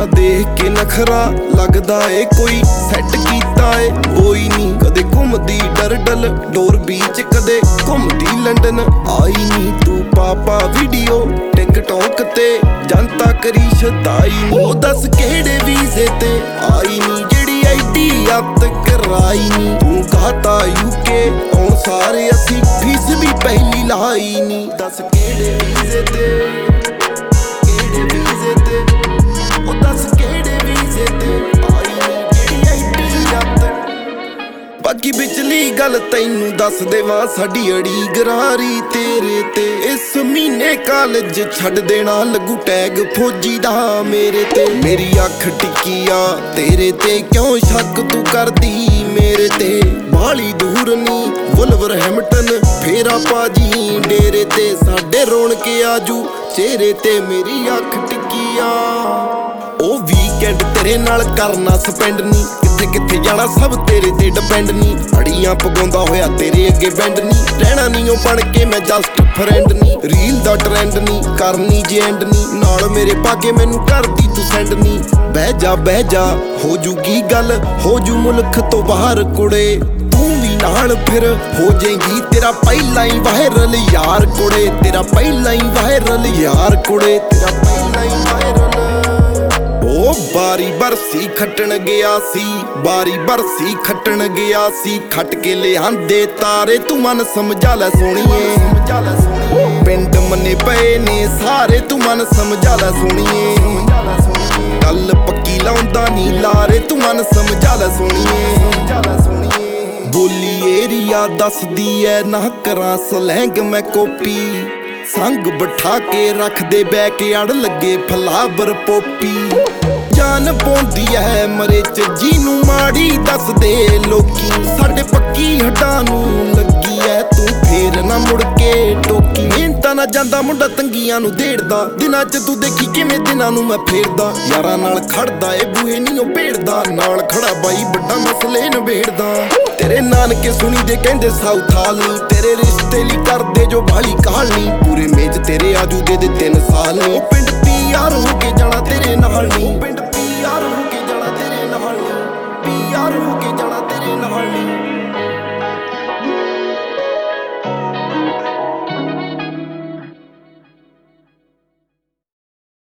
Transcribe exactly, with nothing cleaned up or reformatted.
ਤੇਰਾ ਦੇਖ ਕੇ ਨਖਰਾ ਲੱਗਦਾ ਏ ਕੋਈ ਸੈੱਟ ਕੀਤਾ ਏ ਕੋਈ ਨੀ। ਕਦੇ ਘੁੰਮਦੀ ਡਰਡਲ ਡੋਰ ਬੀਚ, ਕਦੇ ਘੁੰਮਦੀ ਲੰਡਨ ਆਈ ਨੀ ਤੂੰ। ਪਾਪਾ ਵੀਡੀਓ ਟਿਕਟੌਕ ਤੇ ਜਨਤਾ ਕਰੀ ਸ਼ਦਾਈ ਨੀ। ਉਹ ਦੱਸ ਕਿਹੜੇ ਵੀਜ਼ੇ ਤੇ ਆਈ ਨੀ ਜਿਹੜੀ ਐਡੀ ਅੱਤ ਕਰਾਈ ਨੀ ਤੂੰ। ਕਹਤਾ ਯੂਕੇ ਆਉਣ ਸਾਰੇ ਅਸੀਂ ਫੀਸ ਵੀ ਪਹਿਲੀ ਲਾਈ ਨੀ। ਦੱਸ ਕਿਹੜੇ ਵੀਜ਼ੇ ਤੇ ਕਿਹੜੇ ਵੀਜ਼ੇ ਤੇ ਉਹ ਦੱਸ ਕਿਹੜੇ ਵੀਜ਼ੇ ਤੇ ਆਈ ਨੀ ਜਿਹੜੀ ਐਡੀ ਅੱਤ। ਬਾਕੀ ਵਿਚਲੀ ਗੱਲ ਤੈਨੂੰ ਦੱਸ ਦੇਵਾਂ, ਸਾਡੀ ਅੜੀ ਗਰਾਰੀ ਤੇਰੇ ਤੇ। ਇਸ ਮਹੀਨੇ ਕਾਲਜ ਛੱਡ ਦੇਣਾ, ਲੱਗੂ ਟੈਗ ਫੌਜੀ ਦਾ ਮੇਰੇ ਤੇ। ਮੇਰੀ ਅੱਖ ਟਿੱਕੀ ਆ ਤੇਰੇ ਤੇ, ਕਿਉਂ ਸ਼ੱਕ ਤੂੰ ਕਰਦੀ ਮੇਰੇ ਤੇ। ਬਾਲੀ ਦੂਰ ਨੀ ਵੁਲਵਰਹੈਮਟਨ ਫੇਰਾ ਪਾਜੀ ਡੇਰੇ ਤੇ। ਸਾਡੇ ਰੋਣ ਕੇ ਆਜੂ ਚਿਹਰੇ ਤੇ ਮੇਰੀ ਅੱਖ ਟਿੱਕੀ ਆ। ਉਹ ਵੀਕਐਂਡ ਤੇਰੇ ਨਾਲ ਕਰਨਾ ਸਪੈਂਡ ਨੀ, ਕਿੱਥੇ ਕਿੱਥੇ ਜਾਣਾ ਸਭ ਤੇਰੇ ਤੇ ਡਿਪੈਂਡ ਨੀ। ਅੜੀਆਂ ਪਗਾਉਂਦਾ ਹੋਇਆ ਤੇਰੇ ਅੱਗੇ ਬੈਂਡ ਨੀ, ਰਹਿਣਾ ਨੀ ਉਹ ਬਣ ਕੇ ਮੈਂ ਜਸਟ ਫਰੈਂਡ ਨੀ। ਰੀਲ ਦਾ ਟਰੈਂਡ ਨੀ ਕਰਨੀ ਜੇ ਐਂਡ ਨੀ, ਨਾਲ ਮੇਰੇ ਪਾ ਕੇ ਮੈਨੂੰ ਕਰਦੀ ਤੂੰ ਸੈਂਡ ਨੀ। ਬਹਿ ਜਾ ਬਹਿ ਜਾ ਹੋ ਜੂਗੀ ਗੱਲ, ਹੋ ਜੂ ਮੁਲਕ ਤੋਂ ਬਾਹਰ ਕੁੜੇ। ਤੂੰ ਵੀ ਨਾਲ ਫਿਰ ਹੋ ਜਾਏਗੀ, ਤੇਰਾ ਪਹਿਲਾਂ ਹੀ ਵਾਇਰਲ ਯਾਰ ਕੁੜੇ। ਤੇਰਾ ਪਹਿਲਾਂ ਹੀ ਵਾਇਰਲ ਯਾਰ ਕੁੜੇ, ਤੇਰਾ ਪਹਿਲਾਂ ਹੀ ਵਾਇਰਲ। ਉਹ ਬਾਰੀ ਬਰਸੀ ਖੱਟਣ ਗਿਆ ਸੀ, ਬਾਰੀ ਬਰਸੀ ਖੱਟਣ ਗਿਆ ਸੀ। ਖੱਟ ਕੇ ਲਿਆਂਦੇ ਤਾਰੇ ਤੂੰ ਮਨ ਸਮਝਾ ਲੈ ਸੋਹਣੀਏ। ਪਿੰਡ ਮੰਨੇ ਪਏ ਨੇ ਸਾਰੇ ਤੂੰ ਮਨ ਸਮਝਾ ਲੈ ਸੋਹਣੀਏ। ਗੱਲ ਪੱਕੀ ਲਾਉਂਦਾ ਨੀ ਲਾਰੇ ਤੂੰ ਮਨ ਸਮਝਾ ਲੈ ਸੋਹਣੀਏ। ਬੋਲੀ ਏਰੀਆ ਦੱਸਦੀ ਐ ਨਾ ਕਰਾਂ ਸਲੈਂਗ ਮੈਂ ਕੋਪੀ। ਸੰਗ ਬਿਠਾ ਕੇ ਰੱਖਦੇ ਬੈ ਕੇ ਅੜ ਲੱਗੇ ਫਲਾਵਰ ਪੋਪੀ। ਜਾਨ ਪਾਉਂਦੀ ਐ ਮਰੇ ਚ ਜਿਹਨੂੰ ਮਾੜੀ ਦੱਸਦੇ ਲੋਕੀ। ਸਾਡੇ ਪੱਕੀ ਹੱਡਾਂ ਨੂੰ ਲੱਗੀ ਐ ਤੂੰ ਫੇਰ ਨਾ ਮੁੜ ਕੇ ਟੋਕੀ। ਮਿਹਨਤਾਂ ਨਾ ਜਾਂਦਾ ਮੁੰਡਾ ਤੰਗੀਆਂ ਨੂੰ ਦੇੜਦਾ, ਦਿਨਾਂ ਚ ਤੂੰ ਦੇਖੀ ਕਿਵੇਂ ਦਿਨਾਂ ਨੂੰ ਮੈਂ ਫੇਰਦਾ। ਯਾਰਾਂ ਨਾਲ ਖੜਦਾ ਏ ਬੂਹੇ ਨੀ ਉਹ ਭੇੜਦਾ, ਨਾਲ ਖੜਾ ਬਾਈ ਵੱਡਾ ਮਸਲੇ ਨਿਬੇੜਦਾ। ਤੇਰੇ ਨਾਨਕੇ ਸੁਣੀ ਦੇ ਕਹਿੰਦੇ ਸਾਊਥ ਹਾਲ ਨੀ, ਤੇਰੇ ਰਿਸ਼ਤੇ ਲਈ ਕਰਦੇ ਜੋ ਬਾਲੀ ਕਾਲ ਨੀ। ਪੂਰੇ ਮੇਜ ਤੇਰੇ ਆਜੂ ਦੇ ਦੇ ਤਿੰਨ ਸਾਲ ਨੀ। ਪਿੰਡ